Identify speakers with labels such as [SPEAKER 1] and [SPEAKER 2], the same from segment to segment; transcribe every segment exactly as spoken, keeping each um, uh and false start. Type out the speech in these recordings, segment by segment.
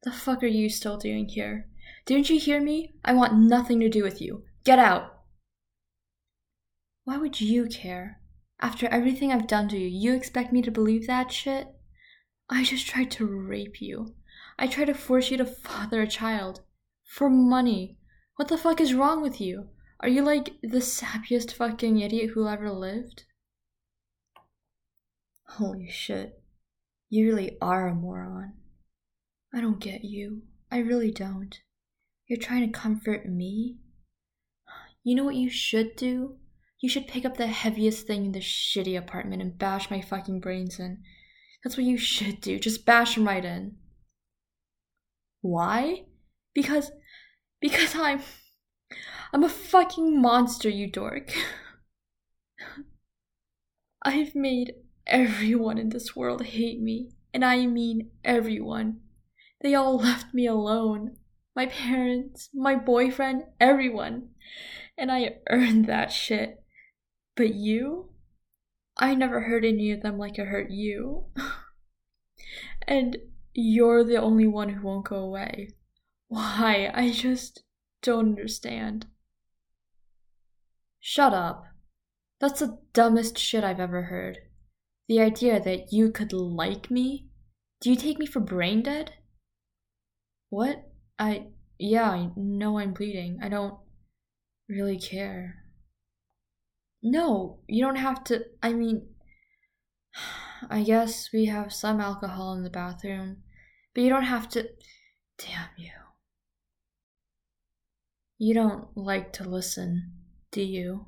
[SPEAKER 1] The fuck are you still doing here? Didn't you hear me? I want nothing to do with you. Get out! Why would you care? After everything I've done to you, you expect me to believe that shit? I just tried to rape you. I tried to force you to father a child. For money. What the fuck is wrong with you? Are you like the sappiest fucking idiot who ever lived? Holy shit. You really are a moron. I don't get you. I really don't. You're trying to comfort me? You know what you should do? You should pick up the heaviest thing in this shitty apartment and bash my fucking brains in. That's what you should do. Just bash them right in. Why? Because... Because I'm... I'm a fucking monster, you dork. I've made everyone in this world hate me. And I mean everyone. They all left me alone. My parents, my boyfriend, everyone. And I earned that shit. But you? I never hurt any of them like I hurt you. And you're the only one who won't go away. Why? I just don't understand. Shut up. That's the dumbest shit I've ever heard. The idea that you could like me? Do you take me for brain dead? What? I... Yeah, I know I'm bleeding. I don't really care. No, you don't have to... I mean... I guess we have some alcohol in the bathroom, but you don't have to... Damn you. You don't like to listen, do you?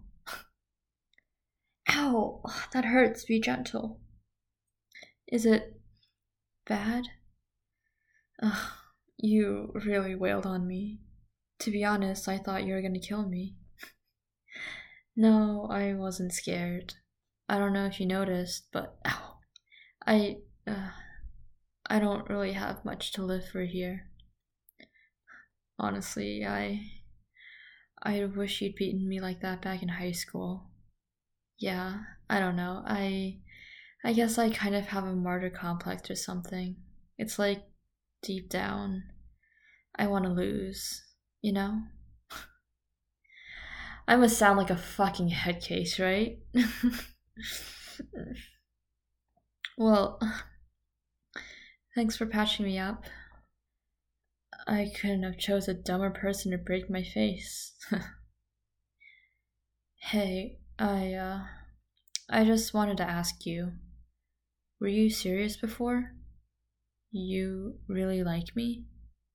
[SPEAKER 1] Ow, that hurts. Be gentle. Is it bad? Ugh, you really wailed on me. To be honest, I thought you were gonna kill me. No, I wasn't scared. I don't know if you noticed, but ow, I, uh, I don't really have much to live for here. Honestly, I, I wish you'd beaten me like that back in high school. Yeah, I don't know. I, I guess I kind of have a martyr complex or something. It's like, deep down, I want to lose, you know? I must sound like a fucking head case, right? Well, thanks for patching me up. I couldn't have chose a dumber person to break my face. Hey, I, uh, I just wanted to ask you, were you serious before? You really like me?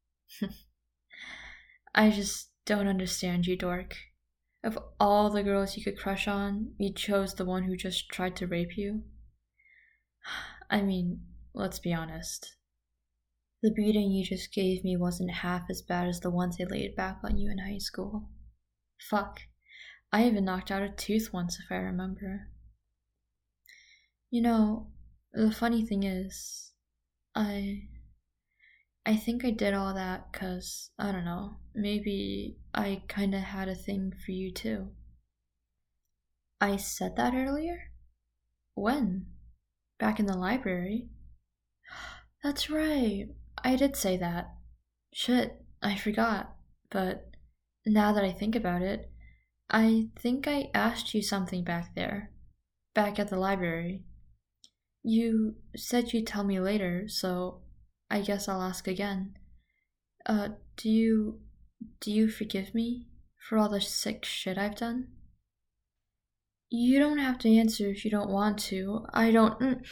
[SPEAKER 1] I just don't understand you, dork. Of all the girls you could crush on, you chose the one who just tried to rape you? I mean, let's be honest. The beating you just gave me wasn't half as bad as the ones I laid back on you in high school. Fuck. I even knocked out a tooth once, if I remember. You know, the funny thing is, I... I think I did all that cause, I don't know, maybe I kinda had a thing for you too. I said that earlier? When? Back in the library? That's right, I did say that. Shit, I forgot. But now that I think about it, I think I asked you something back there. Back at the library. You said you'd tell me later, so I guess I'll ask again. Uh, do you... do you forgive me for all the sick shit I've done? You don't have to answer if you don't want to. I don't...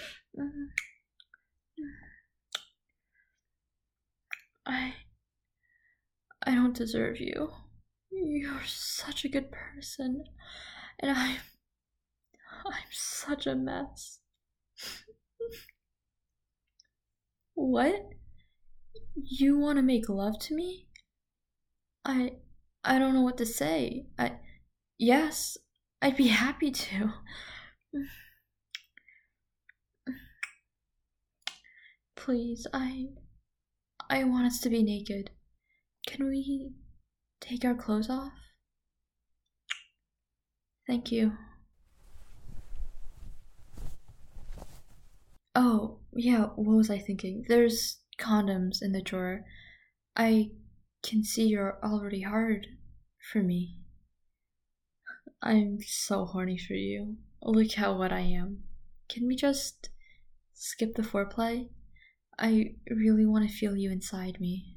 [SPEAKER 1] I... I don't deserve you. You're such a good person. And I'm... I'm such a mess. What? You want to make love to me? I... I don't know what to say. I... Yes, I'd be happy to. Please, I... I want us to be naked. Can we take our clothes off? Thank you. Oh, yeah, what was I thinking? There's condoms in the drawer. I can see you're already hard for me. I'm so horny for you. Look how wet I am. Can we just skip the foreplay? I really want to feel you inside me.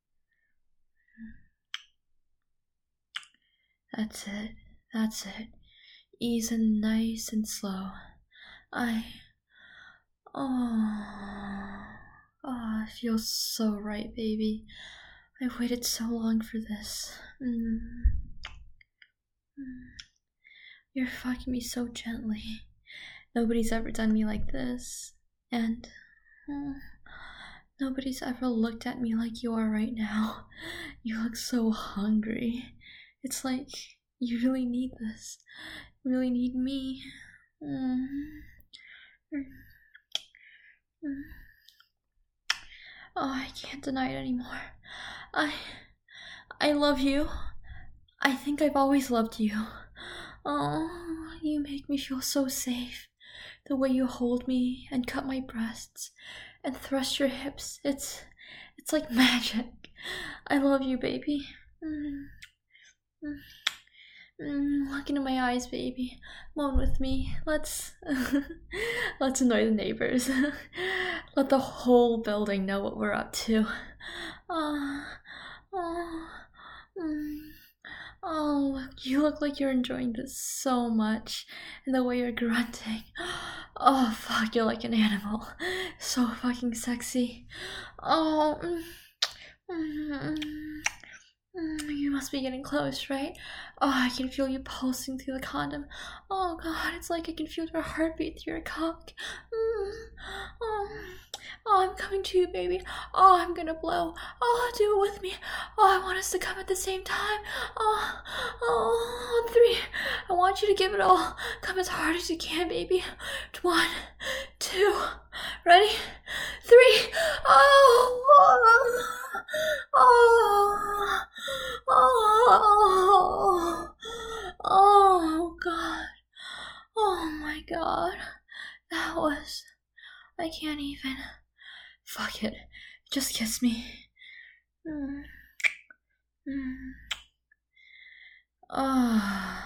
[SPEAKER 1] That's it. That's it. Ease and nice and slow. I... Oh... Oh, it feels so right, baby. I've waited so long for this. Mm. Mm. You're fucking me so gently. Nobody's ever done me like this. And... Uh, nobody's ever looked at me like you are right now. You look so hungry. It's like you really need this. You really need me. Mm. Mm. Mm. Oh, I can't deny it anymore. I... I love you. I think I've always loved you. Oh, you make me feel so safe. The way you hold me and cut my breasts and thrust your hips, it's... it's like magic. I love you, baby. Mm. Mm. Mm, look into my eyes, baby. Moan with me. Let's let's annoy the neighbors. Let the whole building know what we're up to. Oh, oh, mm. Oh, look, you look like you're enjoying this so much, and the way you're grunting. Oh, fuck, you're like an animal. So fucking sexy. Oh, mm, mm, mm, you must be getting close, right? Oh, I can feel you pulsing through the condom. Oh god, it's like I can feel your heartbeat through your cock. Mm. Oh. Oh, I'm coming to you, baby. Oh, I'm gonna blow. Oh, do it with me. Oh, I want us to come at the same time. Oh, oh, on three. I want you to give it all. Come as hard as you can, baby. One, two, ready? Three. Oh, oh, oh, oh, oh, God. Oh, my God. That was... I can't even... Fuck it. Just kiss me. Mm. Mm. Oh.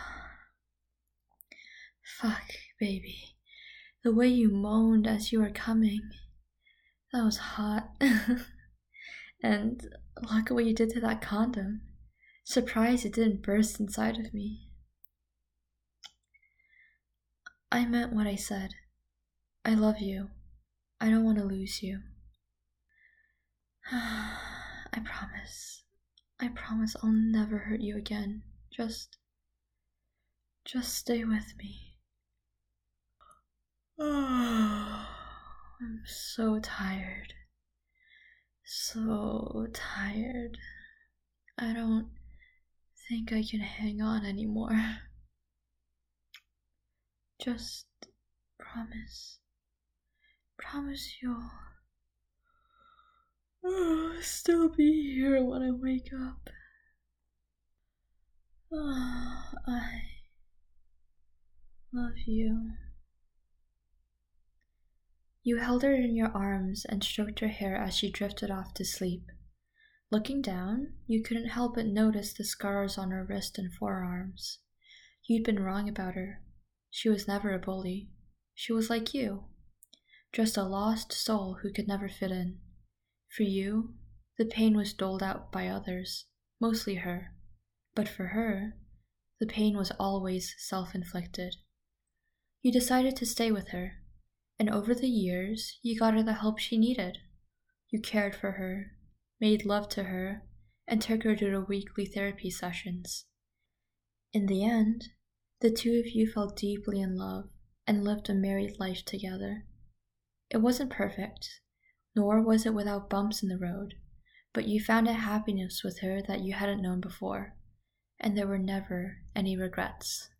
[SPEAKER 1] Fuck, baby. The way you moaned as you were coming. That was hot. And look at what you did to that condom. Surprised it didn't burst inside of me. I meant what I said. I love you. I don't want to lose you. I promise. I promise I'll never hurt you again. Just... Just stay with me. I'm so tired. So tired. I don't think I can hang on anymore. Just promise. Promise you'll... Oh, still be here when I wake up. Oh, I love you. You held her in your arms and stroked her hair as she drifted off to sleep. Looking down, you couldn't help but notice the scars on her wrist and forearms. You'd been wrong about her. She was never a bully. She was like you, just a lost soul who could never fit in. For you, the pain was doled out by others, mostly her. But for her, the pain was always self-inflicted. You decided to stay with her, and over the years, you got her the help she needed. You cared for her, made love to her, and took her to the weekly therapy sessions. In the end, the two of you fell deeply in love and lived a married life together. It wasn't perfect, nor was it without bumps in the road, but you found a happiness with her that you hadn't known before, and there were never any regrets.